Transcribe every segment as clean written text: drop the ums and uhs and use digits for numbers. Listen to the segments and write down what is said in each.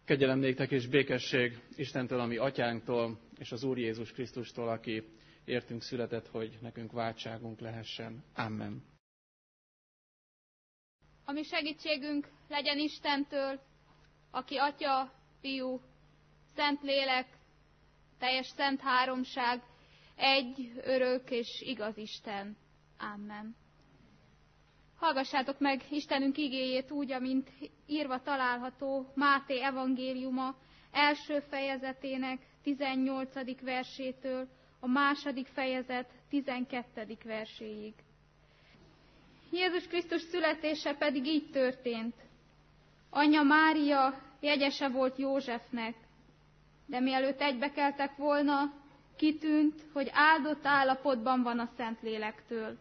Kegyelem néktek és békesség Istentől, ami atyánktól, és az Úr Jézus Krisztustól, aki értünk született, hogy nekünk váltságunk lehessen. Amen. A mi segítségünk legyen Istentől, aki Atya, Fiú, Szentlélek, teljes szent háromság, egy, örök és igaz Isten. Amen. Hallgassátok meg Istenünk igéjét úgy, amint írva található Máté evangéliuma első fejezetének 18. versétől a második fejezet 12. verséig. Jézus Krisztus születése pedig így történt. Anyja Mária jegyese volt Józsefnek, de mielőtt egybekeltek volna, kitűnt, hogy áldott állapotban van a Szentlélektől.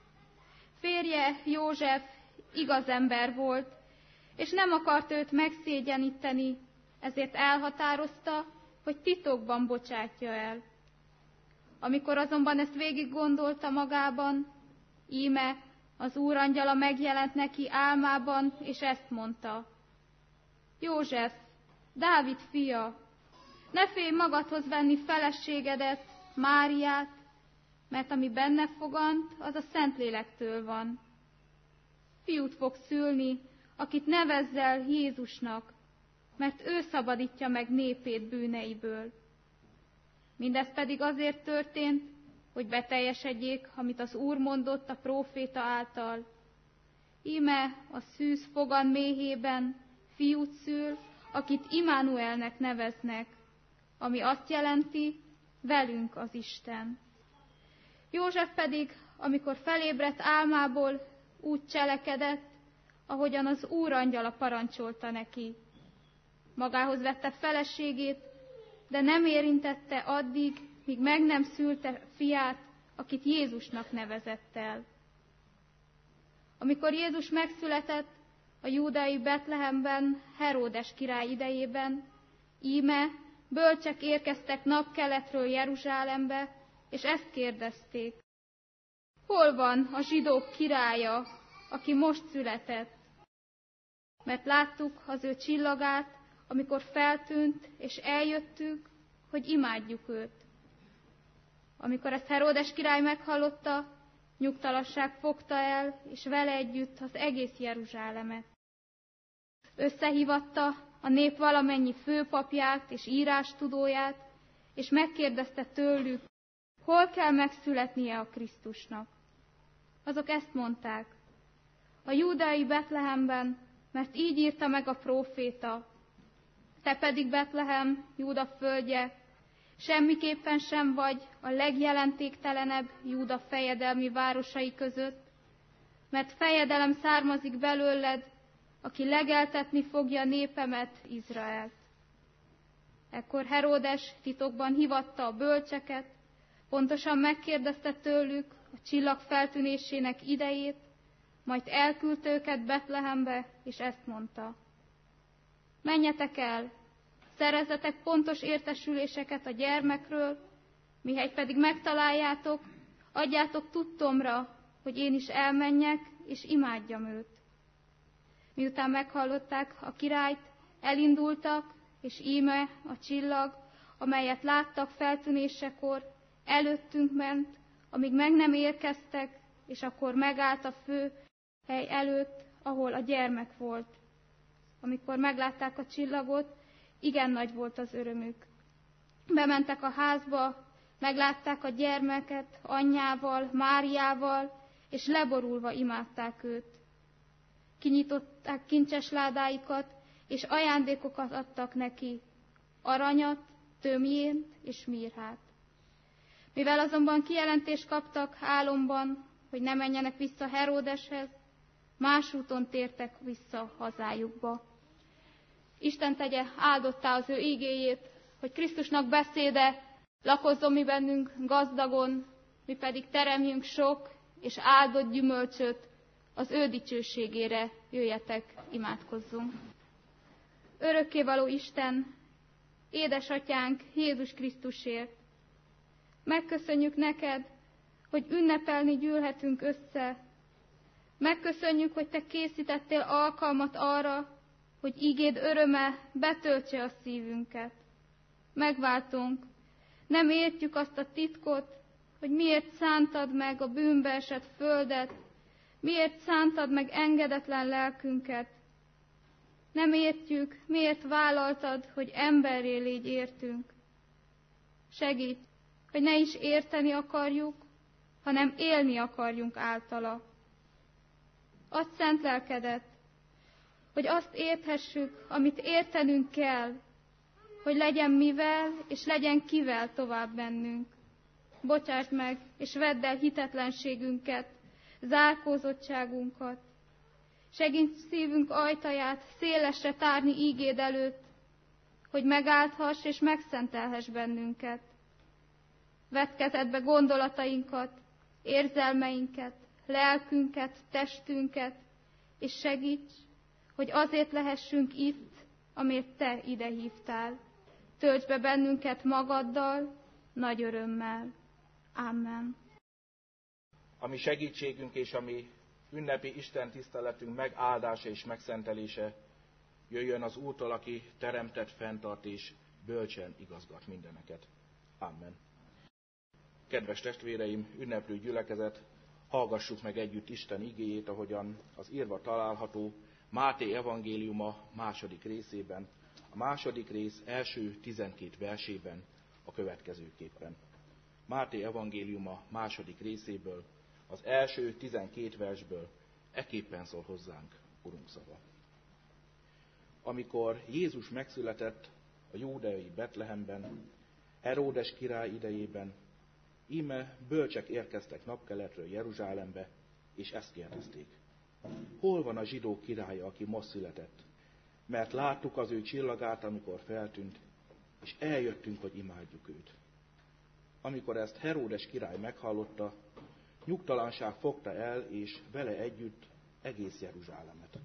Férje József igaz ember volt, és nem akart őt megszégyeníteni, ezért elhatározta, hogy titokban bocsátja el. Amikor azonban ezt végig gondolta magában, íme az Úr angyala megjelent neki álmában, és ezt mondta: József, Dávid fia, ne félj magadhoz venni feleségedet, Máriát, mert ami benne fogant, az a Szentlélektől van. Fiút fog szülni, akit nevezzel Jézusnak, mert ő szabadítja meg népét bűneiből. Mindez pedig azért történt, hogy beteljesedjék, amit az Úr mondott a próféta által. Íme a szűz fogan méhében fiút szül, akit Immanuelnek neveznek, ami azt jelenti, velünk az Isten. József pedig, amikor felébredt álmából, úgy cselekedett, ahogyan az Úr angyala parancsolta neki. Magához vette feleségét, de nem érintette addig, míg meg nem szülte fiát, akit Jézusnak nevezett el. Amikor Jézus megszületett a júdeai Betlehemben, Heródes király idejében, íme bölcsek érkeztek napkeletről Jeruzsálembe, és ezt kérdezték: hol van a zsidók királya, aki most született? Mert láttuk az ő csillagát, amikor feltűnt, és eljöttünk, hogy imádjuk őt. Amikor ezt Heródes király meghallotta, nyugtalanság fogta el, és vele együtt az egész Jeruzsálemet. Összehívatta a nép valamennyi főpapját és írástudóját, és megkérdezte tőlük, hol kell megszületnie a Krisztusnak. Azok ezt mondták: a júdeai Betlehemben, mert így írta meg a próféta. Te pedig, Betlehem, Júda földje, semmiképpen sem vagy a legjelentéktelenebb Júda fejedelmi városai között, mert fejedelem származik belőled, aki legeltetni fogja népemet, Izraelt. Ekkor Heródes titokban hívatta a bölcseket, pontosan megkérdezte tőlük a csillag feltűnésének idejét, majd elküldte őket Betlehembe, és ezt mondta: menjetek el, szerezzetek pontos értesüléseket a gyermekről, mihelyt pedig megtaláljátok, adjátok tudtomra, hogy én is elmenjek, és imádjam őt. Miután meghallották a királyt, elindultak, és íme a csillag, amelyet láttak feltűnésekor, előttünk ment, amíg meg nem érkeztek, és akkor megállt a fő hely előtt, ahol a gyermek volt. Amikor meglátták a csillagot, igen nagy volt az örömük. Bementek a házba, meglátták a gyermeket anyjával, Máriával, és leborulva imádták őt. Kinyitották kincses ládáikat, és ajándékokat adtak neki, aranyat, tömjént és mirhát. Mivel azonban kijelentést kaptak álomban, hogy ne menjenek vissza Heródeshez, más úton tértek vissza hazájukba. Isten tegye áldottá az ő igéjét, hogy Krisztusnak beszéde lakozzon mi bennünk gazdagon, mi pedig teremjünk sok és áldott gyümölcsöt, az ő dicsőségére jöjjetek, imádkozzunk. Örökkévaló Isten, édesatyánk Jézus Krisztusért, megköszönjük neked, hogy ünnepelni gyűlhetünk össze. Megköszönjük, hogy te készítettél alkalmat arra, hogy ígéd öröme betöltse a szívünket. Megváltunk, nem értjük azt a titkot, hogy miért szántad meg a bűnbe esett földet, miért szántad meg engedetlen lelkünket. Nem értjük, miért vállaltad, hogy emberré légy értünk. Segíts, hogy ne is érteni akarjuk, hanem élni akarjunk általa. Add szent lelkedet, hogy azt érthessük, amit értenünk kell, hogy legyen mivel és legyen kivel tovább mennünk. Bocsásd meg, és vedd el hitetlenségünket, zárkózottságunkat. Segíts szívünk ajtaját szélesre tárni ígéd előtt, hogy megáldhass és megszentelhess bennünket. Vedd kezedbe gondolatainkat, érzelmeinket, lelkünket, testünket, és segíts, hogy azért lehessünk itt, amért te ide hívtál. Töltsd be bennünket magaddal, nagy örömmel. Amen. A mi segítségünk és a mi ünnepi Isten tiszteletünk megáldása és megszentelése jöjjön az Úrtól, aki teremtett, fenntart és bölcsen igazgat mindeneket. Amen. Kedves testvéreim, ünneplő gyülekezet, hallgassuk meg együtt Isten igéjét, ahogyan az írva található Máté evangéliuma második részében, a második rész első 12 versében a következőképpen. Máté evangéliuma második részéből, az első 12 versből eképpen szól hozzánk Urunk szava. Amikor Jézus megszületett a júdeai Betlehemben, Heródes király idejében, íme bölcsek érkeztek napkeletről Jeruzsálembe, és ezt kérdezték: hol van a zsidók királya, aki most született? Mert láttuk az ő csillagát, amikor feltűnt, és eljöttünk, hogy imádjuk őt. Amikor ezt Heródes király meghallotta, nyugtalanság fogta el, és vele együtt egész Jeruzsálemet.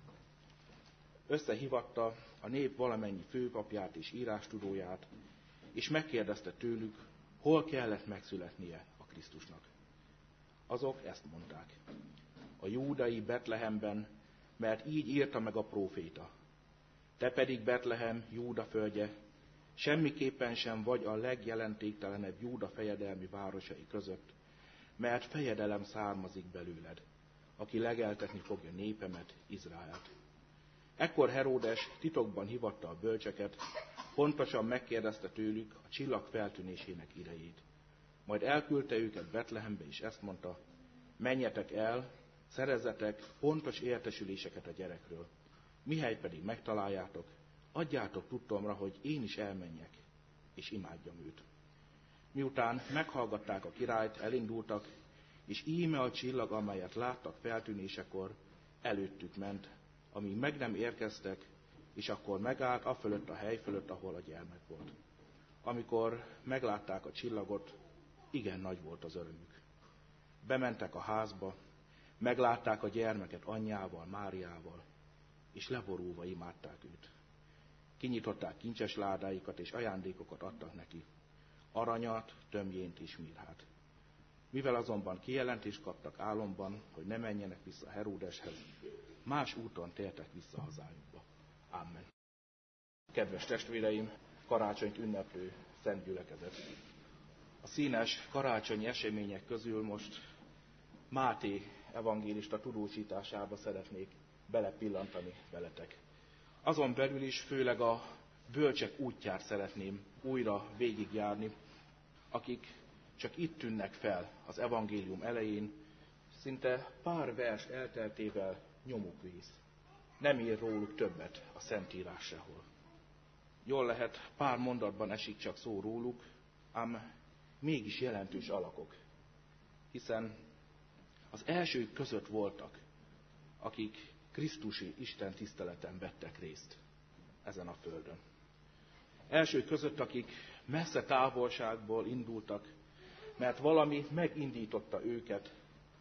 Összehívatta a nép valamennyi főpapját és írástudóját, és megkérdezte tőlük, hol kellett megszületnie a Krisztusnak. Azok ezt mondták: a júdai Betlehemben, mert így írta meg a próféta. Te pedig, Betlehem, Júda földje, semmiképpen sem vagy a legjelentéktelenebb Júda fejedelmi városai között, mert fejedelem származik belőled, aki legeltetni fogja népemet, Izraelt. Ekkor Heródes titokban hívatta a bölcseket, pontosan megkérdezte tőlük a csillag feltűnésének idejét. Majd elküldte őket Betlehembe, és ezt mondta: menjetek el, szerezzetek pontos értesüléseket a gyerekről. Mihelyt pedig megtaláljátok, adjátok tudtomra, hogy én is elmenjek, és imádjam őt. Miután meghallgatták a királyt, elindultak, és íme a csillag, amelyet láttak feltűnésekor, előttük ment, amíg meg nem érkeztek, és akkor megállt afölött a hely fölött, ahol a gyermek volt. Amikor meglátták a csillagot, igen nagy volt az örömük. Bementek a házba, meglátták a gyermeket anyjával, Máriával, és leborulva imádták őt. Kinyitották kincses ládáikat, és ajándékokat adtak neki: aranyat, tömjént és mirhát. Mivel azonban kijelentést kaptak álomban, hogy ne menjenek vissza Heródeshez, más úton tértek vissza hazájukba. Amen. Kedves testvéreim, karácsonyt ünneplő szent gyülekezet! A színes karácsonyi események közül most Máté evangélista tudósításába szeretnék belepillantani veletek. Azon belül is főleg a bölcsek útját szeretném újra végigjárni, akik csak itt tűnnek fel az evangélium elején, szinte pár vers elteltével nyomuk vész. Nem ír róluk többet a Szentírás sehol. Jól lehet, pár mondatban esik csak szó róluk, ám mégis jelentős alakok, hiszen az elsők között voltak, akik krisztusi Isten tiszteleten vettek részt ezen a földön. Elsők között, akik messze távolságból indultak, mert valami megindította őket,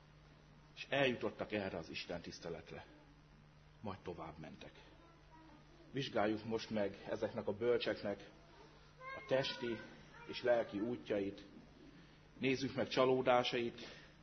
és eljutottak erre az Isten tiszteletre. Majd tovább mentek. Vizsgáljuk most meg ezeknek a bölcseknek a testi és lelki útjait, nézzük meg csalódásait,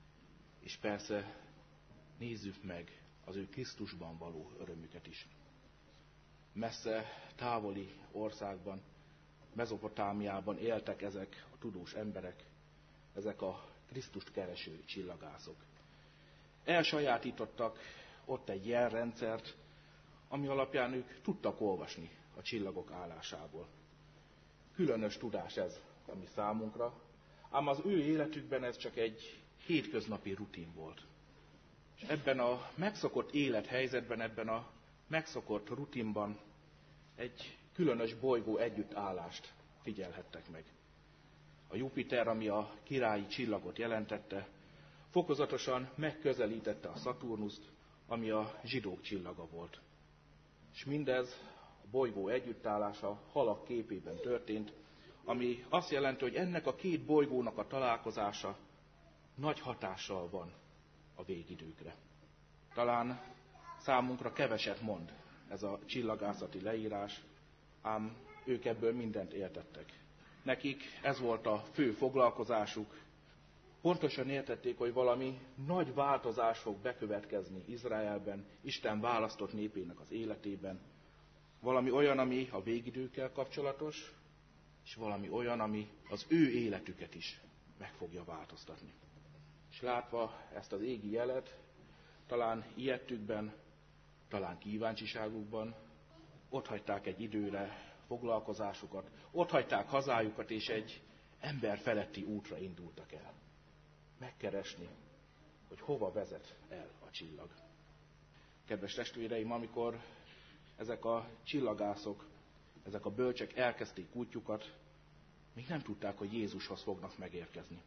és persze nézzük meg az ő Krisztusban való örömüket is. messze távoli országban, Mezopotámiában éltek ezek a tudós emberek, ezek a Krisztust kereső csillagászok. Elsajátítottak ott egy jelrendszert, ami alapján ők tudtak olvasni a csillagok állásából. Különös tudás ez, ami számunkra, ám az ő életükben ez csak egy hétköznapi rutin volt. És ebben a megszokott élethelyzetben, ebben a megszokott rutinban egy különös bolygó együttállást figyelhettek meg. A Jupiter, ami a királyi csillagot jelentette, fokozatosan megközelítette a Szaturnuszt, ami a zsidók csillaga volt. És mindez a bolygó együttállása halak képében történt, ami azt jelenti, hogy ennek a két bolygónak a találkozása nagy hatással van a végidőkre. Talán számunkra keveset mond ez a csillagászati leírás, ám ők ebből mindent értettek. Nekik ez volt a fő foglalkozásuk. Pontosan értették, hogy valami nagy változás fog bekövetkezni Izraelben, Isten választott népének az életében. Valami olyan, ami a végidőkkel kapcsolatos, és valami olyan, ami az ő életüket is meg fogja változtatni. És látva ezt az égi jelet, talán ijedtükben, talán kíváncsiságukban, otthagyták egy időre foglalkozásukat, otthagyták hazájukat, és egy ember feletti útra indultak el. Megkeresni, hogy hova vezet el a csillag. Kedves testvéreim, amikor ezek a csillagászok, ezek a bölcsek elkezdték útjukat, még nem tudták, hogy Jézushoz fognak megérkezni.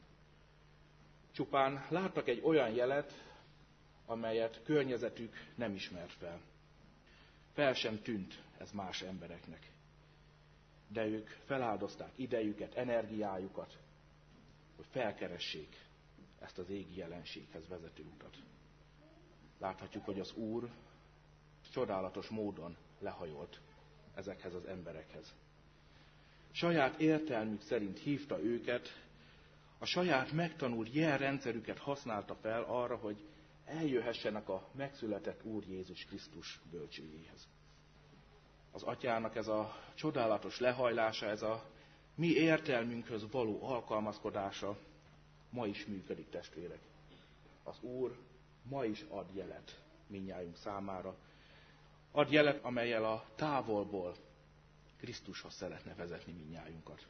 Csupán láttak egy olyan jelet, amelyet környezetük nem ismert fel. Fel sem tűnt ez más embereknek. De ők feláldozták idejüket, energiájukat, hogy felkeressék ezt az égi jelenséghez vezető utat. Láthatjuk, hogy az Úr csodálatos módon lehajolt ezekhez az emberekhez. Saját értelmük szerint hívta őket, a saját megtanult jelrendszerüket használta fel arra, hogy eljöhessenek a megszületett Úr Jézus Krisztus bölcsőjéhez. Az Atyának ez a csodálatos lehajlása, ez a mi értelmünkhöz való alkalmazkodása ma is működik, testvérek. Az Úr ma is ad jelet mindnyájunk számára. Ad jelet, amellyel a távolból Krisztushoz szeretne vezetni mindnyájunkat.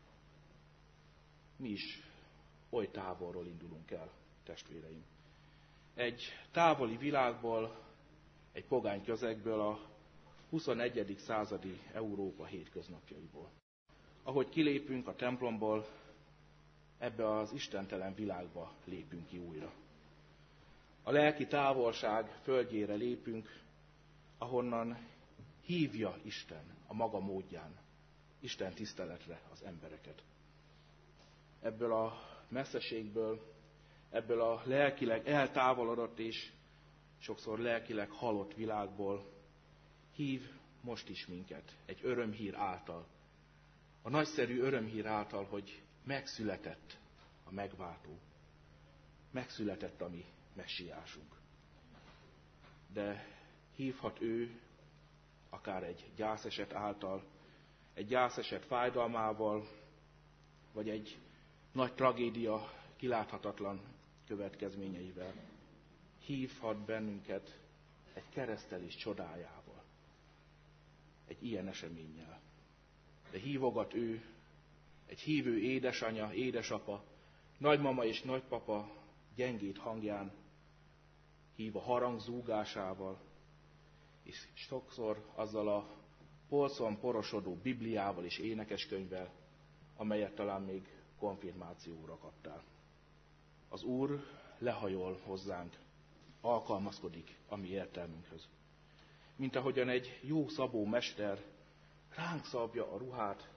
Mi is oly távolról indulunk el, testvéreim. Egy távoli világból, egy pogány közegből, a 21. századi Európa hétköznapjaiból. Ahogy kilépünk a templomból, ebbe az istentelen világba lépünk ki újra. A lelki távolság földjére lépünk, ahonnan hívja Isten a maga módján, Isten tiszteletre az embereket. Ebből a messzeségből, ebből a lelkileg eltávolodott és sokszor lelkileg halott világból hív most is minket egy örömhír által. A nagyszerű örömhír által, hogy megszületett a megváltó. Megszületett a mi messiásunk. De hívhat ő akár egy gyászeset által, egy gyászeset fájdalmával, vagy egy nagy tragédia kiláthatatlan következményeivel. Hívhat bennünket egy keresztelés csodájával, egy ilyen eseménnyel. De hívogat ő, egy hívő édesanya, édesapa, nagymama és nagypapa gyengét hangján, hív a harang zúgásával, és sokszor azzal a polcon porosodó Bibliával és énekeskönyvvel, amelyet talán még konfirmációra kaptál. Az Úr lehajol hozzánk, alkalmazkodik a mi értelmünkhöz. Mint ahogyan egy jó szabó mester ránk szabja a ruhát,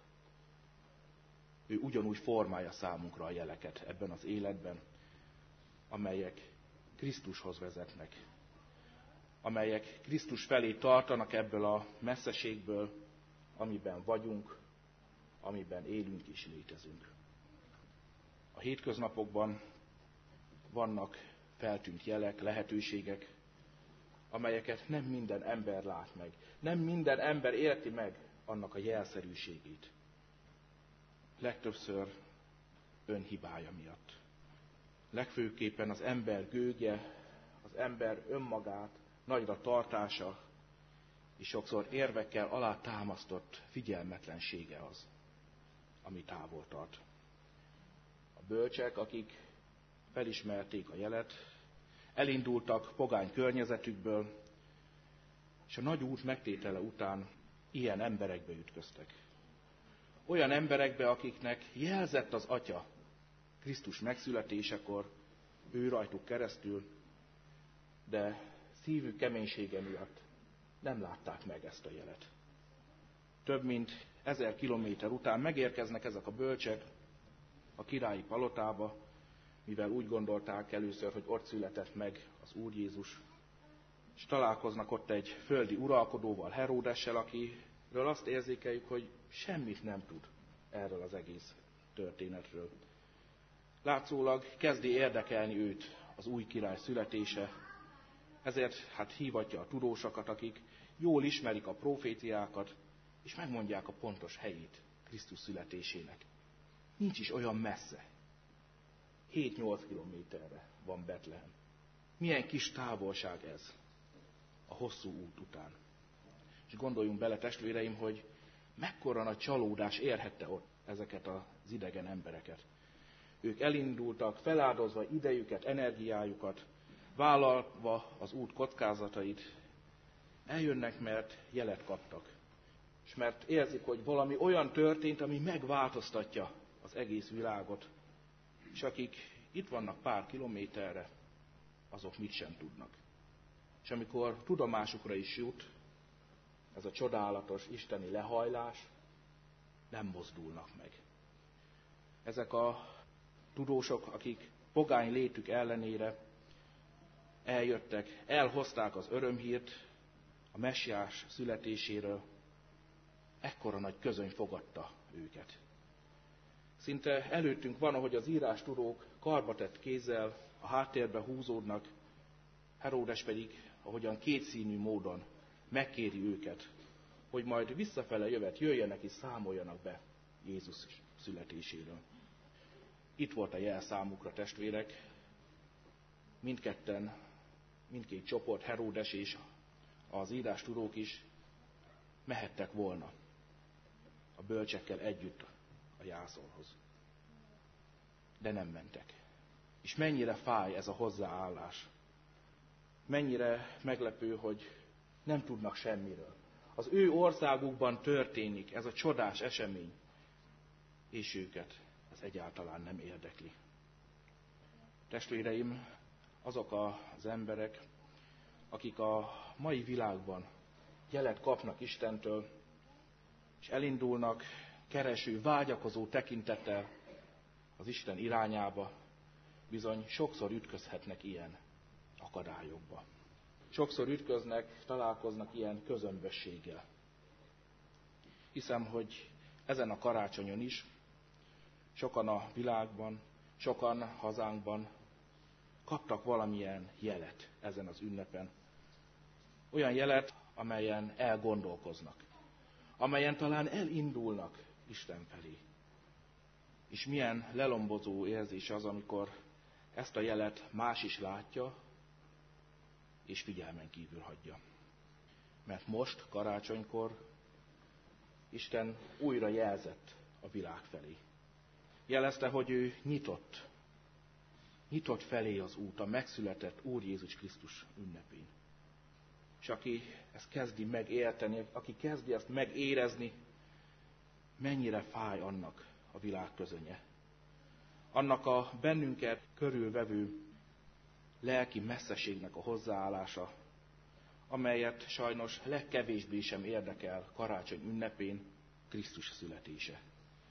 ő ugyanúgy formálja számunkra a jeleket ebben az életben, amelyek Krisztushoz vezetnek, amelyek Krisztus felé tartanak ebből a messzeségből, amiben vagyunk, amiben élünk és létezünk. A hétköznapokban vannak feltűnt jelek, lehetőségek, amelyeket nem minden ember lát meg. Nem minden ember érti meg annak a jelszerűségét. Legtöbbször önhibája miatt. Legfőképpen az ember gőgje, az ember önmagát nagyra tartása, és sokszor érvekkel alátámasztott figyelmetlensége az, ami távol tart. A bölcsek, akik felismerték a jelet, elindultak pogány környezetükből, és a nagy út megtétele után ilyen emberekbe ütköztek. Olyan emberekbe, akiknek jelzett az Atya Krisztus megszületésekor, ő rajtuk keresztül, de szívük keménysége miatt nem látták meg ezt a jelet. Több mint 1000 kilométer után megérkeznek ezek a bölcsek a királyi palotába, mivel úgy gondolták először, hogy ott született meg az Úr Jézus, és találkoznak ott egy földi uralkodóval, Heródessel, akiről azt érzékeljük, hogy semmit nem tud erről az egész történetről. Látszólag kezdi érdekelni őt az új király születése, ezért hívatja a tudósokat, akik jól ismerik a proféciákat, és megmondják a pontos helyét Krisztus születésének. Nincs is olyan messze. 7-8 kilométerre van Betlehem. Milyen kis távolság ez a hosszú út után. És gondoljunk bele, testvéreim, hogy mekkora nagy csalódás érhette ott ezeket az idegen embereket. Ők elindultak, feláldozva idejüket, energiájukat, vállalva az út kockázatait, eljönnek, mert jelet kaptak. És mert érzik, hogy valami olyan történt, ami megváltoztatja az egész világot. És akik itt vannak pár kilométerre, azok mit sem tudnak. És amikor tudomásukra is jut ez a csodálatos isteni lehajlás, nem mozdulnak meg. Ezek a tudósok, akik pogány létük ellenére eljöttek, elhozták az örömhírt a messiás születéséről, ekkora nagy közöny fogadta őket. Szinte előttünk van, ahogy az írástudók karbatett kézzel a háttérbe húzódnak, Heródes pedig, ahogyan kétszínű módon megkéri őket, hogy majd visszafele jövet jöjjenek és számoljanak be Jézus születéséről. Itt volt a jel számukra, testvérek, mindkét csoport, Heródes és az írástudók is mehettek volna a bölcsekkel együtt a jászolhoz. De nem mentek. És mennyire fáj ez a hozzáállás. Mennyire meglepő, hogy nem tudnak semmiről. Az ő országukban történik ez a csodás esemény, és őket ez egyáltalán nem érdekli. Testvéreim, azok az emberek, akik a mai világban jelet kapnak Istentől, és elindulnak kereső, vágyakozó tekintettel az Isten irányába, bizony sokszor ütközhetnek ilyen akadályokba. Sokszor találkoznak ilyen közömbösséggel. Hiszem, hogy ezen a karácsonyon is sokan a világban, sokan hazánkban kaptak valamilyen jelet ezen az ünnepen. Olyan jelet, amelyen elgondolkoznak, amelyen talán elindulnak Isten felé. És milyen lelombozó érzés az, amikor ezt a jelet más is látja, és figyelmen kívül hagyja. Mert most, karácsonykor, Isten újra jelzett a világ felé. Jelezte, hogy ő nyitott felé az út, a megszületett Úr Jézus Krisztus ünnepén. És aki ezt kezdi megérteni, aki kezdi ezt megérezni, mennyire fáj annak a világ közönye. Annak a bennünket körülvevő lelki messzeségnek a hozzáállása, amelyet sajnos legkevésbé sem érdekel karácsony ünnepén Krisztus születése.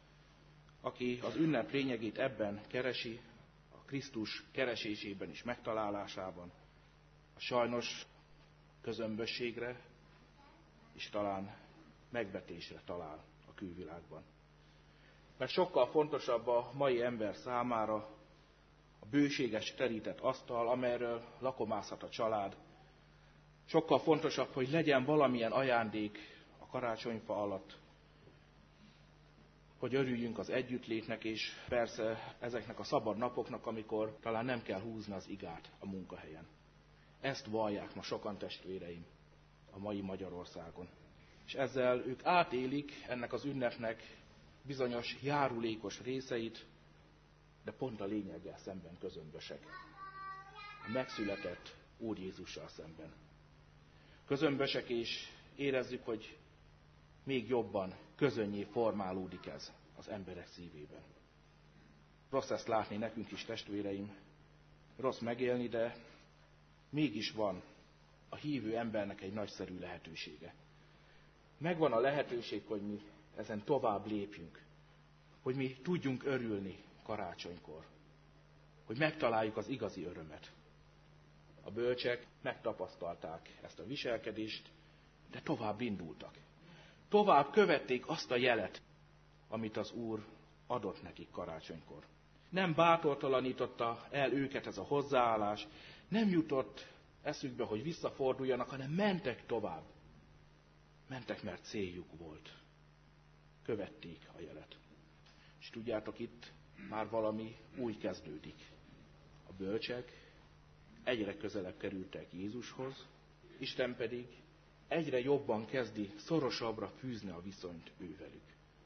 Aki az ünnep lényegét ebben keresi, a Krisztus keresésében és megtalálásában, a sajnos közömbösségre és talán megvetésre talál a külvilágban. Mert sokkal fontosabb a mai ember számára a bőséges terített asztal, amelyről lakomázhat a család, Sokkal fontosabb, hogy legyen valamilyen ajándék a karácsonyfa alatt, hogy örüljünk az együttlétnek, és persze ezeknek a szabad napoknak, amikor talán nem kell húzni az igát a munkahelyen. Ezt vallják ma sokan, testvéreim, a mai Magyarországon. És ezzel ők átélik ennek az ünnepnek bizonyos járulékos részeit, de pont a lényeggel szemben közömbösek. A megszületett Úr Jézussal szemben. Közömbösek, és érezzük, hogy még jobban közönnyé formálódik ez az emberek szívében. Rossz ezt látni nekünk is, testvéreim, rossz megélni, de mégis van a hívő embernek egy nagyszerű lehetősége. Megvan a lehetőség, hogy mi ezen tovább lépjünk, hogy mi tudjunk örülni karácsonykor, hogy megtaláljuk az igazi örömet. A bölcsek megtapasztalták ezt a viselkedést, de tovább indultak. Tovább követték azt a jelet, amit az Úr adott nekik karácsonykor. Nem bátortalanította el őket ez a hozzáállás, nem jutott eszükbe, hogy visszaforduljanak, hanem mentek tovább. Mentek, mert céljuk volt. Követték a jelet. És tudjátok, itt már valami új kezdődik. A bölcsek egyre közelebb kerültek Jézushoz, Isten pedig egyre jobban kezdi szorosabbra fűzni a viszonyt ővelük.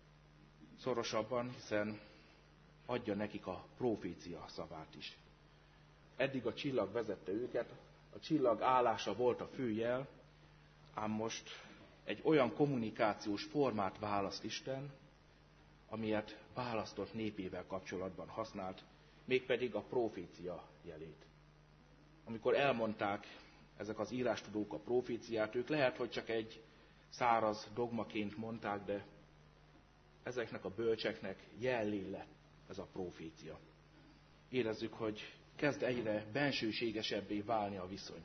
Szorosabban, hiszen adja nekik a profécia szavát is. Eddig a csillag vezette őket, a csillag állása volt a fő jel, ám most egy olyan kommunikációs formát választ Isten, amilyet választott népével kapcsolatban használt, mégpedig a profécia jelét. Amikor elmondták ezek az írástudók a proféciát, ők lehet, hogy csak egy száraz dogmaként mondták, de ezeknek a bölcseknek jellé lett ez a profécia. Érezzük, hogy kezd egyre bensőségesebbé válni a viszony.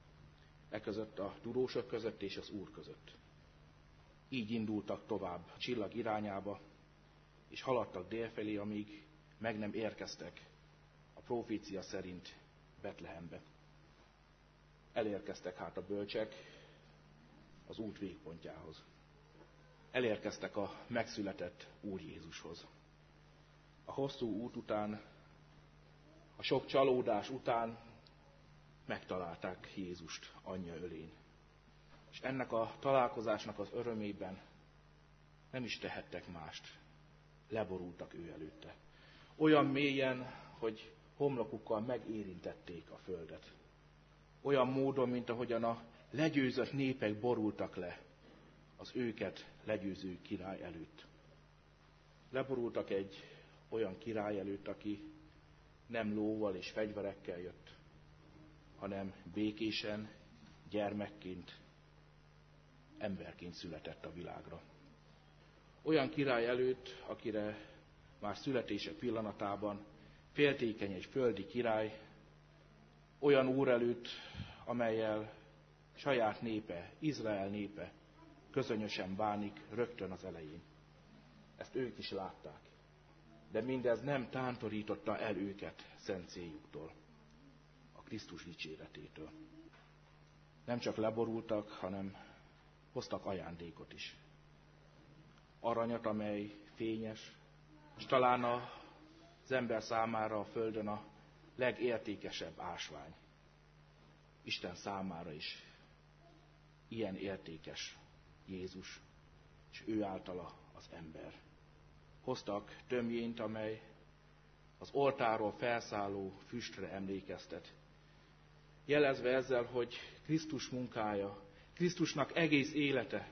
Eközött a tudósok között és az Úr között. Így indultak tovább a csillag irányába, és haladtak délfelé, amíg meg nem érkeztek a profécia szerint Betlehembe. Elérkeztek hát a bölcsek az út végpontjához. Elérkeztek a megszületett Úr Jézushoz. A hosszú út után, a sok csalódás után megtalálták Jézust anyja ölén. És ennek a találkozásnak az örömében nem is tehettek mást. Leborultak ő előtte. Olyan mélyen, hogy homlokukkal megérintették a földet. Olyan módon, mint ahogyan a legyőzött népek borultak le az őket legyőző király előtt. Leborultak egy olyan király előtt, aki nem lóval és fegyverekkel jött, hanem békésen, gyermekként, emberként született a világra. Olyan király előtt, akire már születése pillanatában féltékeny egy földi király, olyan úr előtt, amellyel saját népe, Izrael népe közönösen bánik rögtön az elején. Ezt ők is látták. De mindez nem tántorította el őket szent céljuktól, a Krisztus dicséretétől. Nem csak leborultak, hanem hoztak ajándékot is. Aranyat, amely fényes, és talán az ember számára a földön a legértékesebb ásvány. Isten számára is ilyen értékes Jézus, és ő általa az ember. Hoztak tömjént, amely az oltáról felszálló füstre emlékeztet. Jelezve ezzel, hogy Krisztus munkája, Krisztusnak egész élete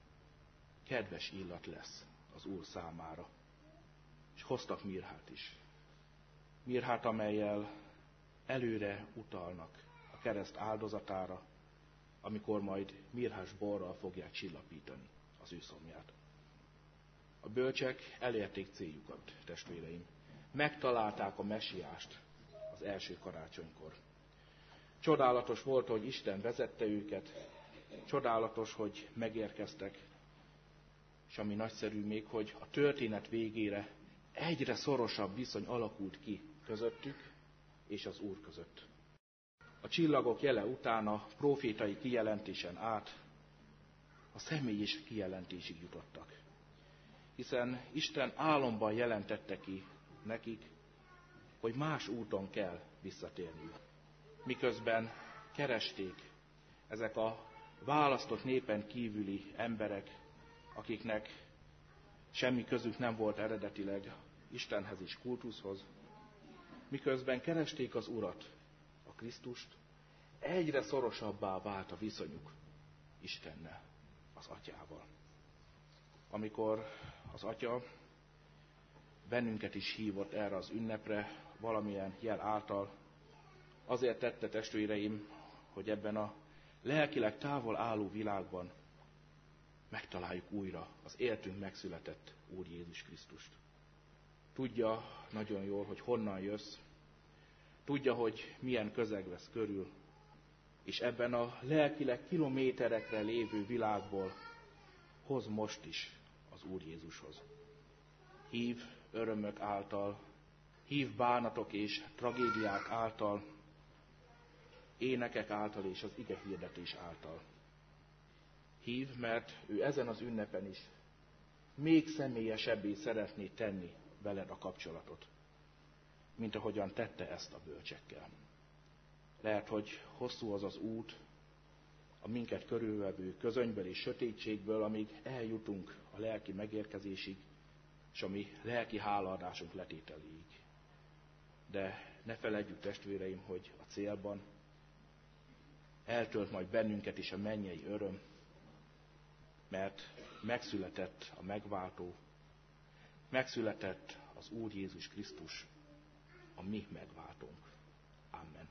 kedves illat lesz az Úr számára. És hoztak mirhát is. Mirhát, amellyel előre utalnak a kereszt áldozatára, amikor majd mirhás borral fogják csillapítani az ő szomját. A bölcsek elérték céljukat, testvéreim. Megtalálták a mesiást az első karácsonykor. Csodálatos volt, hogy Isten vezette őket, csodálatos, hogy megérkeztek, és ami nagyszerű még, hogy a történet végére egyre szorosabb viszony alakult ki közöttük és az Úr között. a csillagok jele után a prófétai kijelentésen át a személyes kijelentésig jutottak. Hiszen Isten álomban jelentette ki nekik, hogy más úton kell visszatérniük. Miközben keresték ezek a választott népen kívüli emberek, akiknek semmi közük nem volt eredetileg Istenhez és kultuszhoz, miközben keresték az Urat, a Krisztust, egyre szorosabbá vált a viszonyuk Istennel, az Atyával. Amikor az Atya bennünket is hívott erre az ünnepre valamilyen jel által, azért tette, testvéreim, hogy ebben a lelkileg távol álló világban megtaláljuk újra az értünk megszületett Úr Jézus Krisztust. Tudja nagyon jól, hogy honnan jössz, tudja, hogy milyen közeg vesz körül, és ebben a lelkileg kilométerekre lévő világból hoz most is az Úr Jézushoz. Hív örömök által, hív bánatok és tragédiák által, énekek által és az ige hirdetés által. Hív, mert ő ezen az ünnepen is még személyesebbé szeretné tenni veled a kapcsolatot, mint ahogyan tette ezt a bölcsekkel. Lehet, hogy hosszú az az út, a minket körülvevő közönyből és sötétségből, amíg eljutunk a lelki megérkezésig, és a mi lelki hálaadásunk letételéig. De ne feledjük, testvéreim, hogy a célban eltölt majd bennünket is a mennyei öröm, mert megszületett a megváltó, megszületett az Úr Jézus Krisztus, a mi megváltónk. Amen.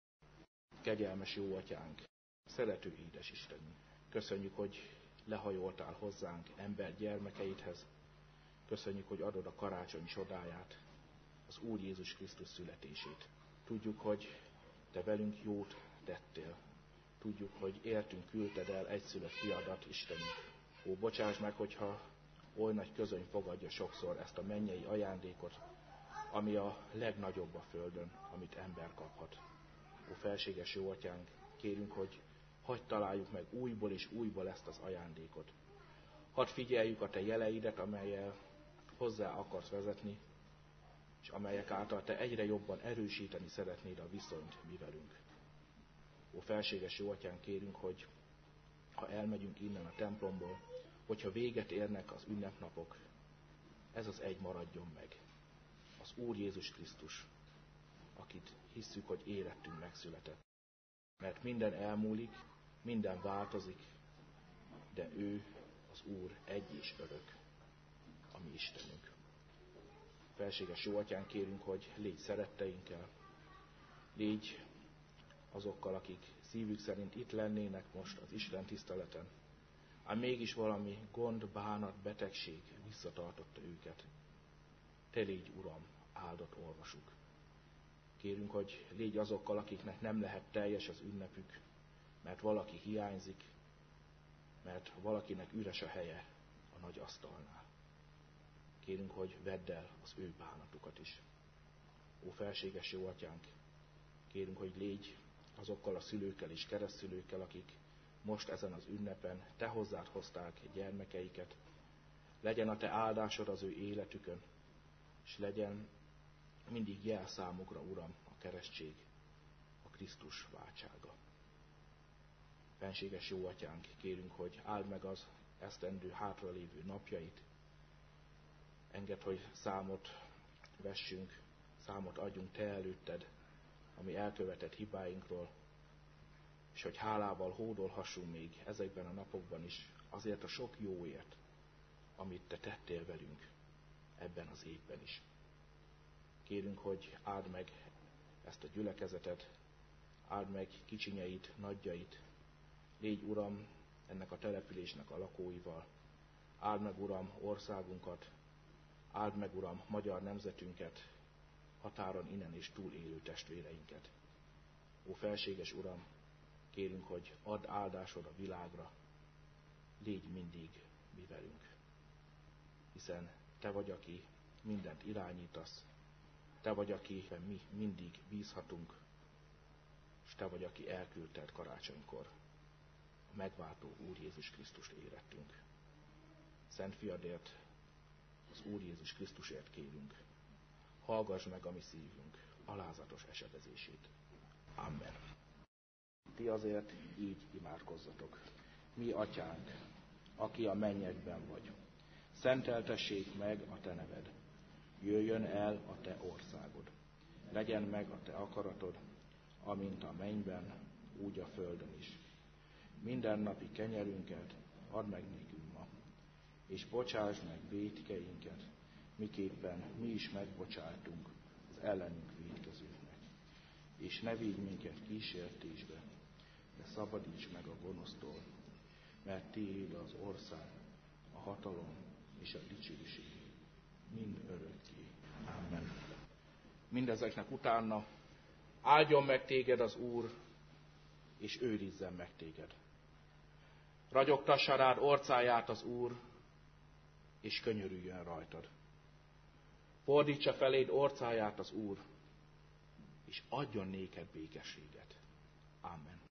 Kegyelmes jó Atyánk, szerető édes Istenünk, köszönjük, hogy lehajoltál hozzánk ember gyermekeidhez, köszönjük, hogy adod a karácsony csodáját, az Úr Jézus Krisztus születését. Tudjuk, hogy te velünk jót tettél. Tudjuk, hogy értünk küldted el egyszülött fiadat, Istenünk. Ó, bocsáss meg, hogyha oly nagy közöny fogadja sokszor ezt a mennyei ajándékot, ami a legnagyobb a földön, amit ember kaphat. Ó, felséges jó Atyánk, kérünk, hogy hadd találjuk meg újból és újból ezt az ajándékot. Hadd figyeljük a te jeleidet, amellyel hozzá akarsz vezetni, és amelyek által te egyre jobban erősíteni szeretnéd a viszonyt mi velünk. Ó, felséges jó Atyánk, kérünk, hogy ha elmegyünk innen a templomból, hogyha véget érnek az ünnepnapok, ez az egy maradjon meg. Az Úr Jézus Krisztus, akit hisszük, hogy érettünk megszületett. Mert minden elmúlik, minden változik, de ő, az Úr egy és örök, a mi Istenünk. Felséges jó Atyánk, kérünk, hogy légy szeretteinkkel, légy azokkal, akik szívük szerint itt lennének most az Isten tiszteleten, ám mégis valami gond, bánat, betegség visszatartotta őket. Te légy, Uram, áldott orvosuk. Kérünk, hogy légy azokkal, akiknek nem lehet teljes az ünnepük, mert valaki hiányzik, mert valakinek üres a helye a nagy asztalnál. Kérünk, hogy vedd el az ő bánatukat is. Ó, felséges jó Atyánk, kérünk, hogy légy azokkal a szülőkkel és keresztszülőkkel, akik most ezen az ünnepen te hozzád hozták gyermekeiket. Legyen a te áldásod az ő életükön, és legyen mindig jel számukra, Uram, a keresztség, a Krisztus váltsága. Fenséges jó Atyánk, kérünk, hogy áld meg az esztendő hátralévő napjait, engedd, hogy számot vessünk, számot adjunk te előtted, ami elkövetett hibáinkról, és hogy hálával hódolhassunk még ezekben a napokban is azért a sok jóért, amit te tettél velünk ebben az évben is. Kérünk, hogy áld meg ezt a gyülekezetet, áld meg kicsinyeit, nagyjait, légy, Uram, ennek a településnek a lakóival, áld meg, Uram, országunkat, áld meg, Uram, magyar nemzetünket, határon innen és túl élő testvéreinket. Ó, felséges Uram, kérünk, hogy add áldásod a világra, légy mindig mi velünk. Hiszen te vagy, aki mindent irányítasz, te vagy, akiben mi mindig bízhatunk, és és Te vagy, aki elküldted karácsonykor. A megváltó Úr Jézus Krisztust érettünk. Szent Fiadért, az Úr Jézus Krisztusért kérünk. Hallgass meg a mi szívünk alázatos esedezését. Amen. Ti azért így imádkozzatok. Mi atyánk, aki a mennyekben vagy, szenteltessék meg a te neved. Jöjjön el a te országod. Legyen meg a te akaratod, amint a mennyben, úgy a földön is. Mindennapi kenyerünket add meg nékünk ma, és bocsásd meg vétkeinket, miképpen mi is megbocsátunk az ellenünk vétkezőknek. És ne vigy minket kísértésbe, de szabadíts meg a gonosztól, mert tiéd az ország, a hatalom és a dicsőség mind örökké. Amen. Mindezeknek utána áldjon meg téged az Úr, és őrizzen meg téged. Ragyogtassa rád orcáját az Úr, és könyörüljön rajtad. Fordítsa feléd orcáját az Úr, és adjon néked békességet. Amen.